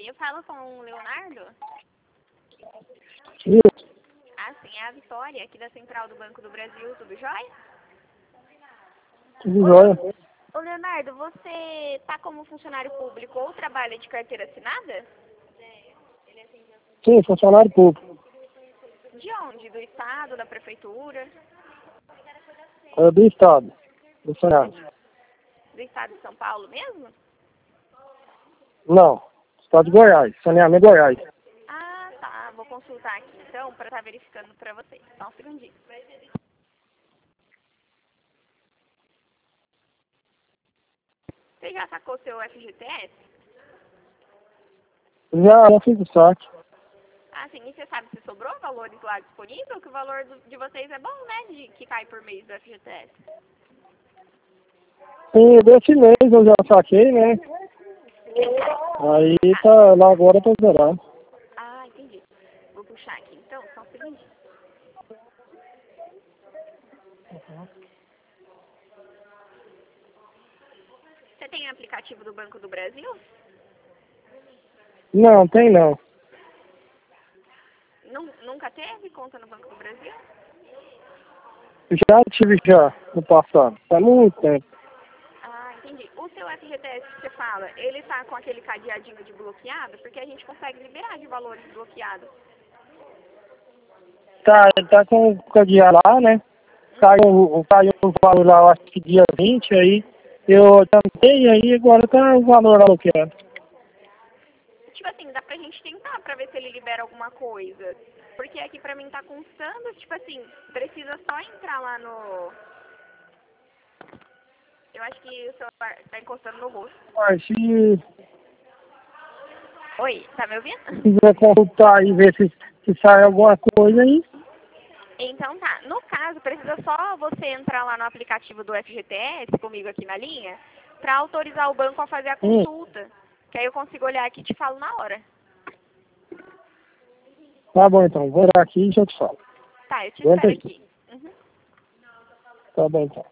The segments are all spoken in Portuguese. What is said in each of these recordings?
eu falo com o Leonardo? Isso. Ah, sim, é a Vitória, aqui da Central do Banco do Brasil, tudo jóia? Tudo jóia. Ô, Leonardo, você tá como funcionário público ou trabalha de carteira assinada? Sim, funcionário público. De onde? Do Estado, da Prefeitura? É do Estado, do Senado. Do Estado de São Paulo mesmo? Não, Estado de Goiás, saneamento Goiás. Ah, tá. Vou consultar aqui então para estar verificando para você. Só um segundinho. Você já sacou seu FGTS? Já fiz o saque. Ah, sim. E você sabe se sobrou valores lá disponível? Que o valor de vocês é bom, né? Que cai por mês do FGTS. Sim, desse mês eu já saquei, né? Aí tá, lá agora tá zerado. Ah, entendi. Vou puxar aqui então, só um segundinho. Você tem aplicativo do Banco do Brasil? Não, tem não. Nunca teve conta no Banco do Brasil? Já tive já, no passado. Faz muito tempo. Ah, entendi. O seu FGTS que você fala, ele tá com aquele cadeadinho de bloqueado? Porque a gente consegue liberar de valores bloqueados. Tá, ele tá com o cadeado lá, né? Caiu o valor lá, eu acho que dia 20 aí. Eu tentei aí, agora tá o valor lá bloqueado. Tipo assim, dá pra gente tentar pra ver se ele libera alguma coisa. Porque aqui pra mim tá constando, tipo assim, precisa só entrar lá no... Eu acho que o celular tá encostando no rosto. Mas se Oi, tá me ouvindo? quiser consultar e ver se sai alguma coisa aí, Então tá, no caso, precisa só você entrar lá no aplicativo do FGTS, comigo aqui na linha, pra autorizar o banco a fazer a consulta. Que aí eu consigo olhar aqui e te falo na hora. tá bom então, vou olhar aqui e já te falo. Tá, eu te Aguenta espero aí. aqui. Uhum. Tá bom então.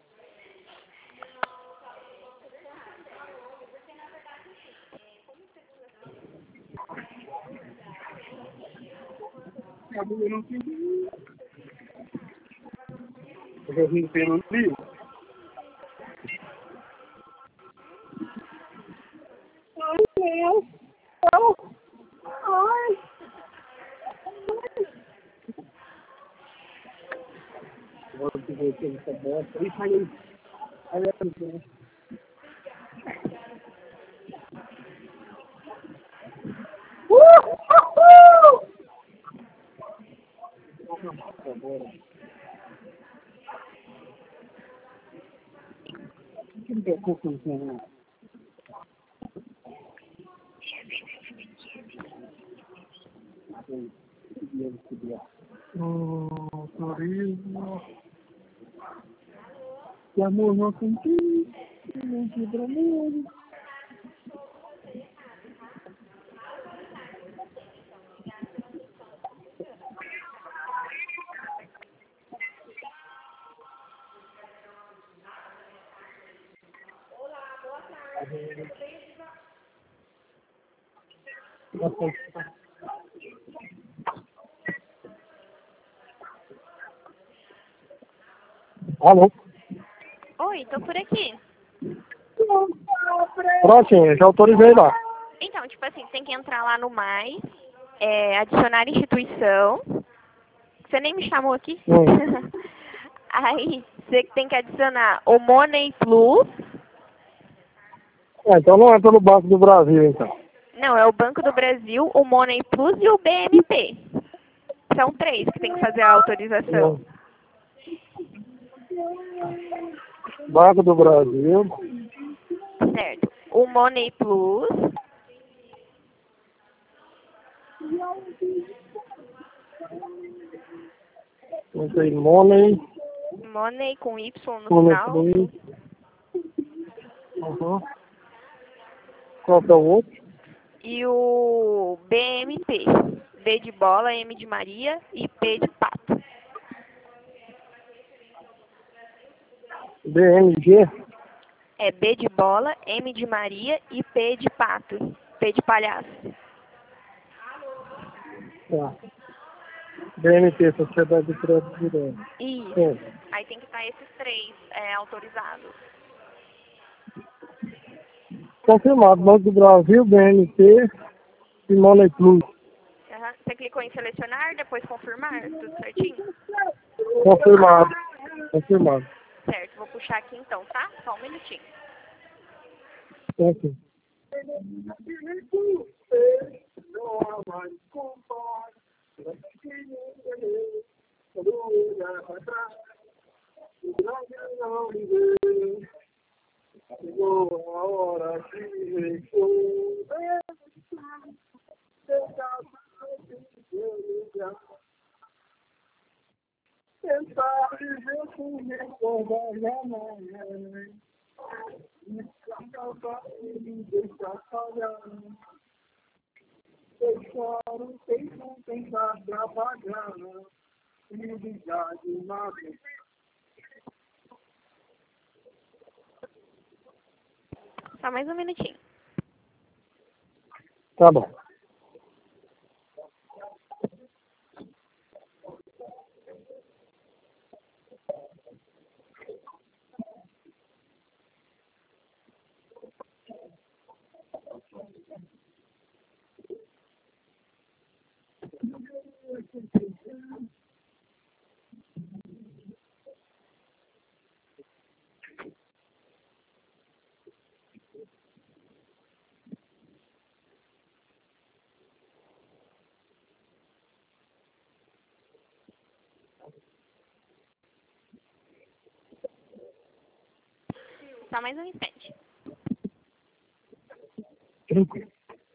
Eu vim pelo livro. Turismo. E amor, não senti. Não quebra mesmo. Alô? Oi, tô por aqui. Prontinho, já autorizei lá. Então, tipo assim, tem que entrar lá no Mais, adicionar instituição. Você nem me chamou aqui. Aí, você tem que adicionar o Money Plus. Então não é pelo Banco do Brasil, então. Não, é o Banco do Brasil, o Money Plus e o BMP. São três que tem que fazer a autorização. Banco do Brasil. Certo. O Money Plus. Não tem Money. Money com Y no Money final. Plus. Uhum. Qual que é o outro? E o BMP. B de bola, M de Maria e P de pato. BMG. É B de bola, M de Maria e P de pato. P de palhaço. Tá. BNT, Sociedade de Crédito Direto. Isso. Sim. Aí tem que estar esses três autorizados. Confirmado. Banco do Brasil, BNT e Money Plus. Aham. Você clicou em selecionar, depois confirmar, tudo certinho? Confirmado. Confirmado. Certo, vou puxar aqui então, tá? Só um minutinho. Ok. Só mais um minutinho. Tá bom. Só mais um instante. Tranquilo.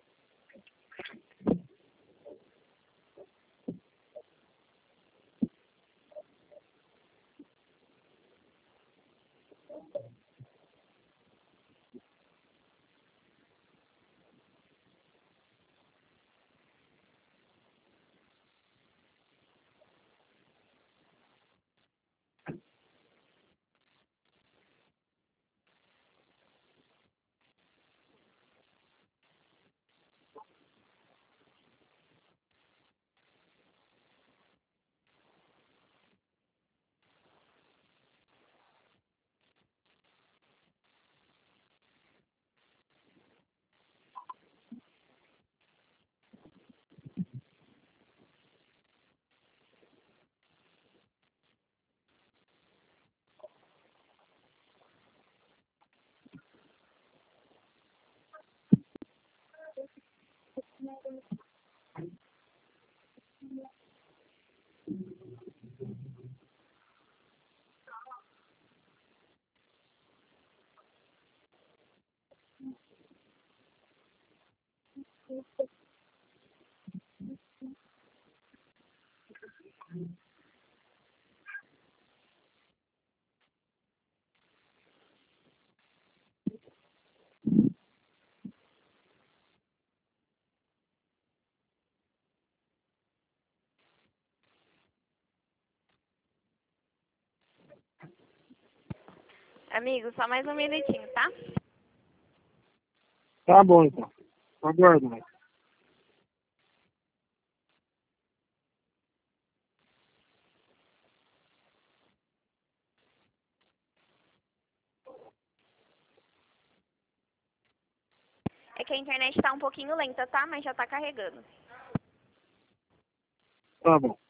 Amigo, só mais um minutinho, tá? Tá bom, então. Aguardando. É que a internet tá um pouquinho lenta, tá? Mas já tá carregando. Tá bom.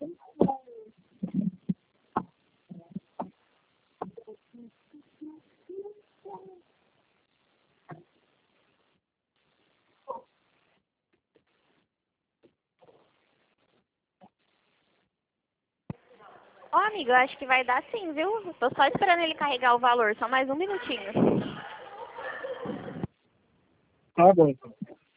Ó, amiga, eu acho que vai dar sim, viu? Tô só esperando ele carregar o valor, só mais um minutinho. Tá bom, então.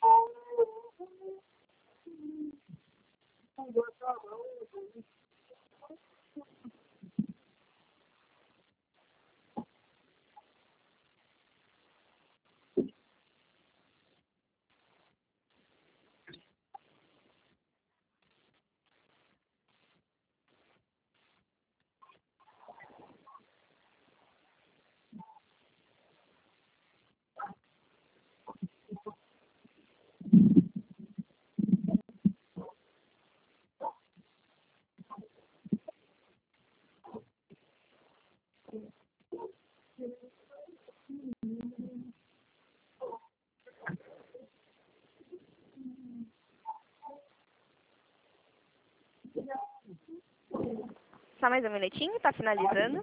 Só mais um minutinho, tá finalizando.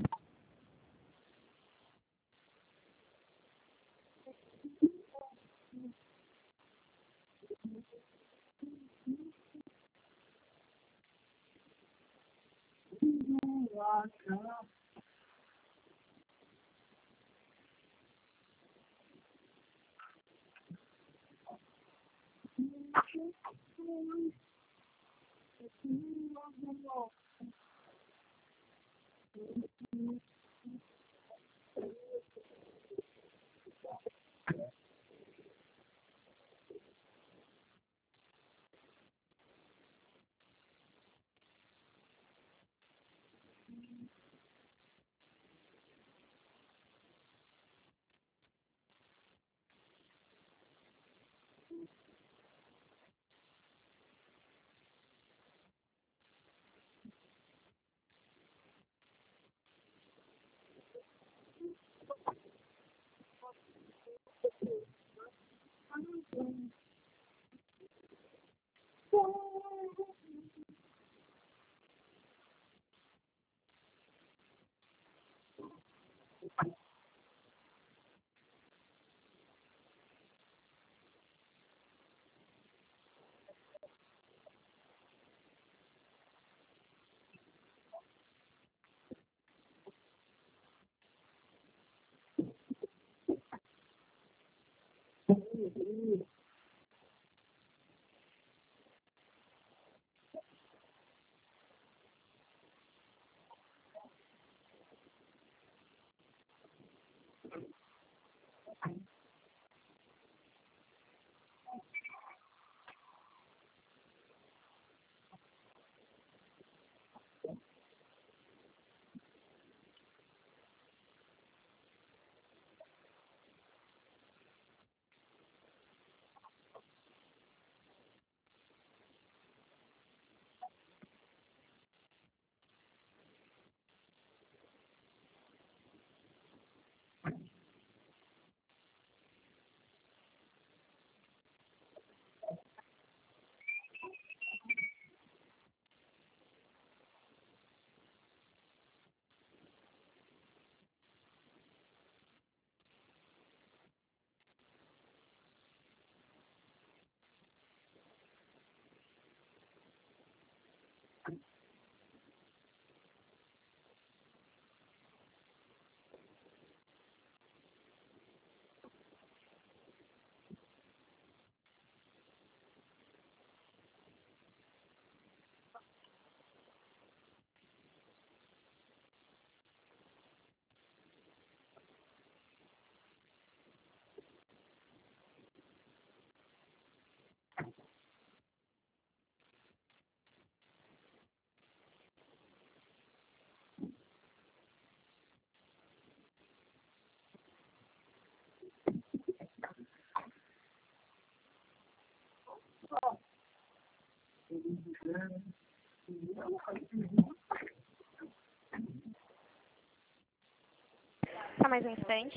Só mais um instante.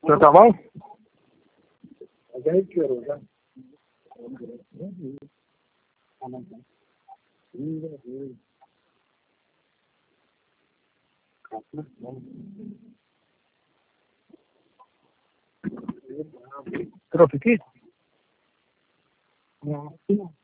Então tá bom? Trouxe aqui? Não.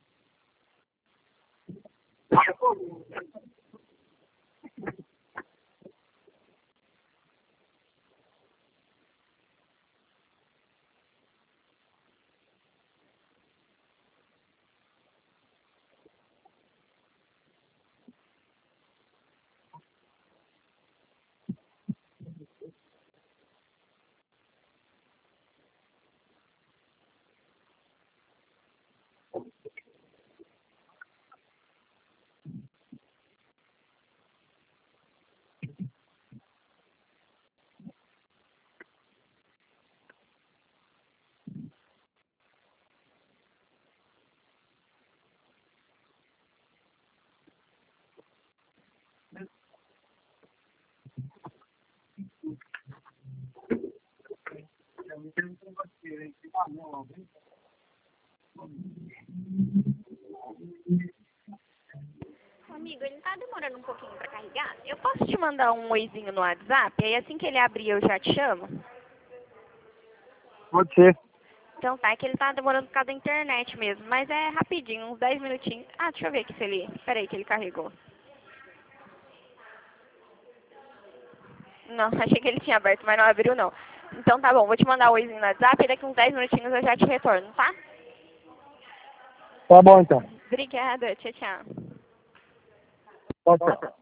Amigo, ele tá demorando um pouquinho pra carregar. Eu posso te mandar um oizinho no WhatsApp? Aí assim que ele abrir eu já te chamo? Pode ser. Então tá, é que ele tá demorando por causa da internet mesmo. Mas é rapidinho, uns 10 minutinhos. Ah, deixa eu ver aqui se ele... Peraí que ele carregou. Não, achei que ele tinha aberto, mas não abriu não. Então tá bom, vou te mandar o oizinho no WhatsApp e daqui uns 10 minutinhos eu já te retorno, tá? Tá bom então. Obrigada, tchau, tchau. Pode ser.